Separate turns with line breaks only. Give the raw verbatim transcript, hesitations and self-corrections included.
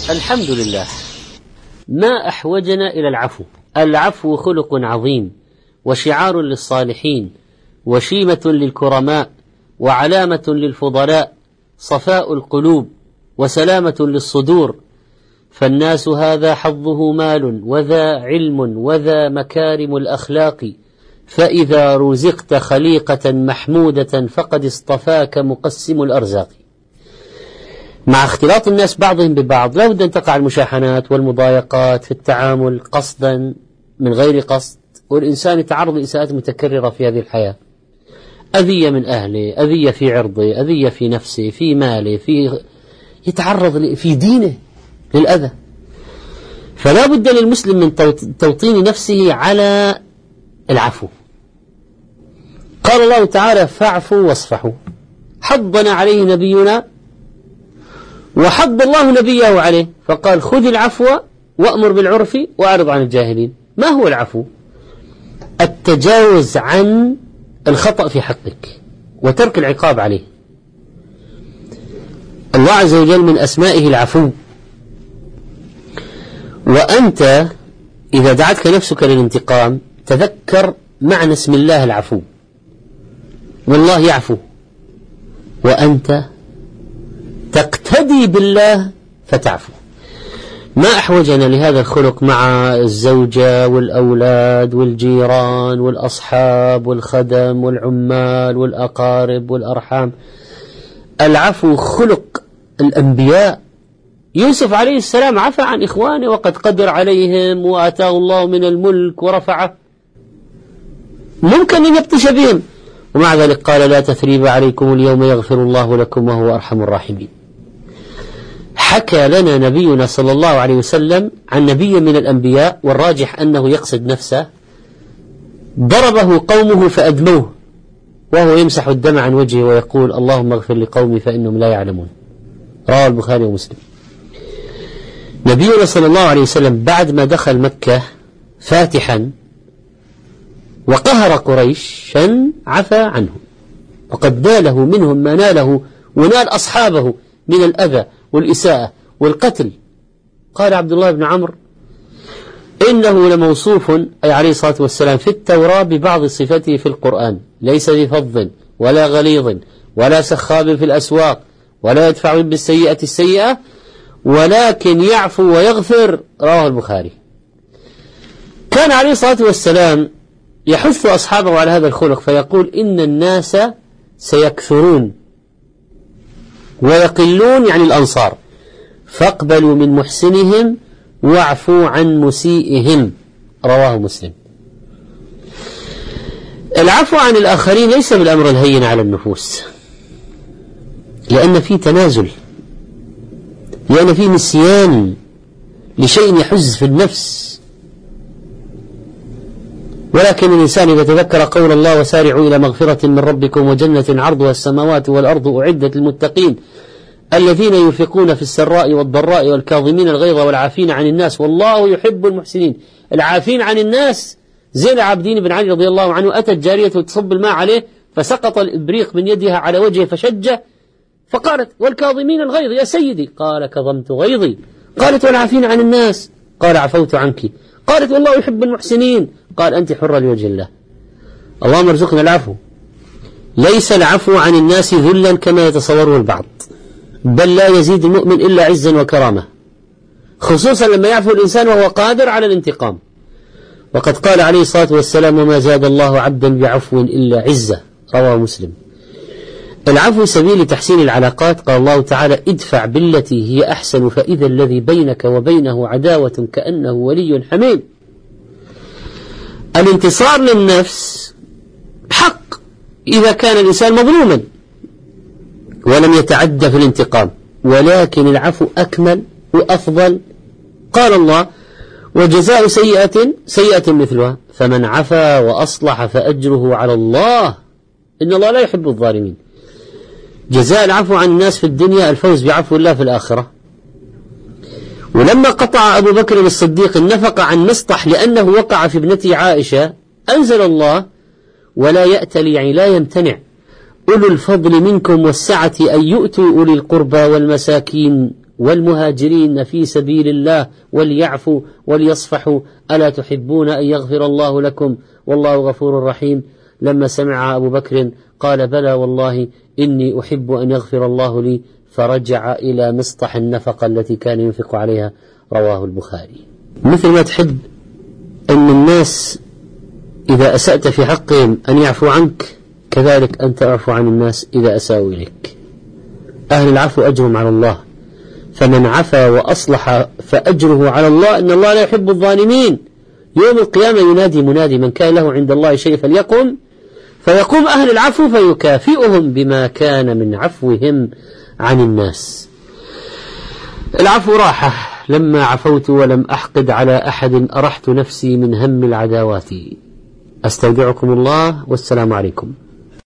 الحمد لله. ما أحوجنا إلى العفو. العفو خلق عظيم وشعار للصالحين وشيمة للكرماء وعلامة للفضلاء، صفاء القلوب وسلامة للصدور، فالناس هذا حظه مال وذا علم وذا مكارم الأخلاق، فإذا رزقت خليقة محمودة فقد اصطفاك مقسم الأرزاق. مع اختلاط الناس بعضهم ببعض لا بد أن تقع المشاحنات والمضايقات في التعامل قصدا من غير قصد، والإنسان يتعرض لإساءات متكررة في هذه الحياة، أذية من أهله، أذية في عرضه، أذية في نفسه، في ماله، في يتعرض في دينه للأذى. فلا بد للمسلم من توطين نفسه على العفو. قال الله تعالى: فاعفوا واصفحوا، حضنا عليه نبينا وحض الله نبيه عليه، فقال: خذ العفو وأمر بالعرف وأعرض عن الجاهلين. ما هو العفو؟ التجاوز عن الخطأ في حقك وترك العقاب عليه. الله عز وجل من أسمائه العفو، وأنت إذا دعتك نفسك للانتقام تذكر معنى اسم الله العفو، والله يعفو وأنت تقتدي بالله فتعفو. ما أحوجنا لهذا الخلق مع الزوجة والأولاد والجيران والأصحاب والخدم والعمال والأقارب والأرحام. العفو خلق الأنبياء. يوسف عليه السلام عفى عن إخوانه وقد قدر عليهم وآتاه الله من الملك ورفعه، ممكن أن يبطش بهم، ومع ذلك قال: لا تثريب عليكم اليوم يغفر الله لكم وهو أرحم الراحمين. حكى لنا نبينا صلى الله عليه وسلم عن نبي من الأنبياء، والراجح أنه يقصد نفسه، ضربه قومه فأدموه وهو يمسح الدم عن وجهه ويقول: اللهم اغفر لقومي فإنهم لا يعلمون. رواه البخاري ومسلم. نبينا صلى الله عليه وسلم بعد ما دخل مكة فاتحا وقهر قريشا عفى عنهم، وقد ناله منهم ما ناله ونال أصحابه من الأذى والإساءة والقتل. قال عبد الله بن عمرو: إنه لموصوف، أي عليه الصلاة والسلام، في التوراة ببعض صفته في القرآن، ليس بفظ ولا غليظ ولا سخاب في الأسواق ولا يدفع بالسيئة السيئة ولكن يعفو ويغفر. رواه البخاري. كان عليه الصلاة والسلام يحث أصحابه على هذا الخلق فيقول: إن الناس سيكثرون ويقلون، يعني الأنصار، فاقبلوا من محسنهم واعفوا عن مسيئهم. رواه مسلم. العفو عن الآخرين ليس بالأمر الهين على النفوس، لأن فيه تنازل، لأن فيه نسيان لشيء يحز في النفس. ولكن الإنسان إذا تذكر قول الله: وسارعوا إلى مغفرة من ربكم وجنة عرضها السماوات والأرض أعدت للمتقين الذين ينفقون في السراء والضراء والكاظمين الغيظ والعافين عن الناس والله يحب المحسنين. العافين عن الناس. زين العابدين بن علي رضي الله عنه أتت جارية تصب الماء عليه فسقط الإبريق من يدها على وجهه فشجه، فقالت: والكاظمين الغيظ يا سيدي؟ قال: كظمت غيظي. قالت: والعافين عن الناس؟ قال: عفوت عنك. قالت: والله يحب المحسنين. قال: أنت حرة لوجه الله. اللهم ارزقنا العفو. ليس العفو عن الناس ذلا كما يتصوره البعض، بل لا يزيد المؤمن إلا عزا وكرامة، خصوصا لما يعفو الإنسان وهو قادر على الانتقام. وقد قال عليه الصلاة والسلام: وما زاد الله عبدا بعفو إلا عزة. رواه مسلم. العفو سبيل لتحسين العلاقات. قال الله تعالى: ادفع بالتي هي أحسن فإذا الذي بينك وبينه عداوة كأنه ولي حميم. الانتصار للنفس حق إذا كان الإنسان مظلوما ولم يتعدى في الانتقام، ولكن العفو أكمل وأفضل. قال الله: وجزاء سيئة سيئة مثلها فمن عفا وأصلح فأجره على الله إن الله لا يحب الظالمين. جزاء العفو عن الناس في الدنيا الفوز بعفو الله في الآخرة. ولما قطع أبو بكر الصديق النفقة عن مصطح لأنه وقع في ابنته عائشة، أنزل الله: ولا يأتل، يعني لا يمتنع، أولو الفضل منكم والسعة أن يؤتوا أولي القربى والمساكين والمهاجرين في سبيل الله وليعفوا وليصفحوا، ألا تحبون أن يغفر الله لكم والله غفور رحيم. لما سمع أبو بكر قال بلى والله إني أحب أن يغفر الله لي، فرجع إلى مسطح النفقة التي كان ينفق عليها، رواه البخاري. مثل ما تحب أن الناس إذا أسأت في حقهم أن يعفو عنك، كذلك أنت أعفو عن الناس إذا أساءوا إليك. أهل العفو أجرهم على الله، فمن عفا وأصلح فأجره على الله، إن الله لا يحب الظالمين. يوم القيامة ينادي منادي من كان له عند الله شيء فليقم، فيقوم أهل العفو فيكافئهم بما كان من عفوهم عن الناس. العفو راحة، لما عفوت ولم أحقد على أحد أرحت نفسي من هم العداوات. أستودعكم الله والسلام عليكم.